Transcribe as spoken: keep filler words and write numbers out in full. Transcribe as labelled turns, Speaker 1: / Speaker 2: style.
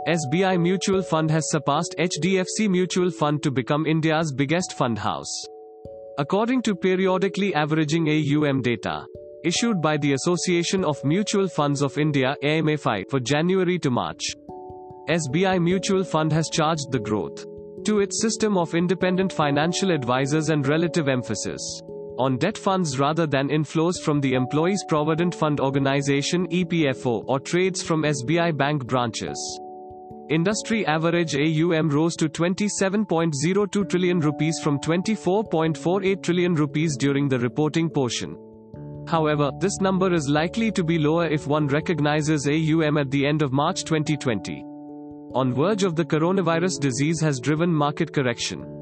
Speaker 1: S B I Mutual Fund has surpassed H D F C Mutual Fund to become India's biggest fund house. According to periodically averaging A U M data issued by the Association of Mutual Funds of India (A M F I) for January to March, S B I Mutual Fund has charged the growth to its system of independent financial advisors and relative emphasis on debt funds rather than inflows from the Employees Provident Fund Organization (E P F O) or trades from S B I bank branches. Industry average A U M rose to twenty-seven point zero two trillion rupees from twenty-four point four eight trillion rupees during the reporting portion. However, this number is likely to be lower if one recognizes A U M at the end of March twenty twenty. On verge of the coronavirus disease has driven market correction.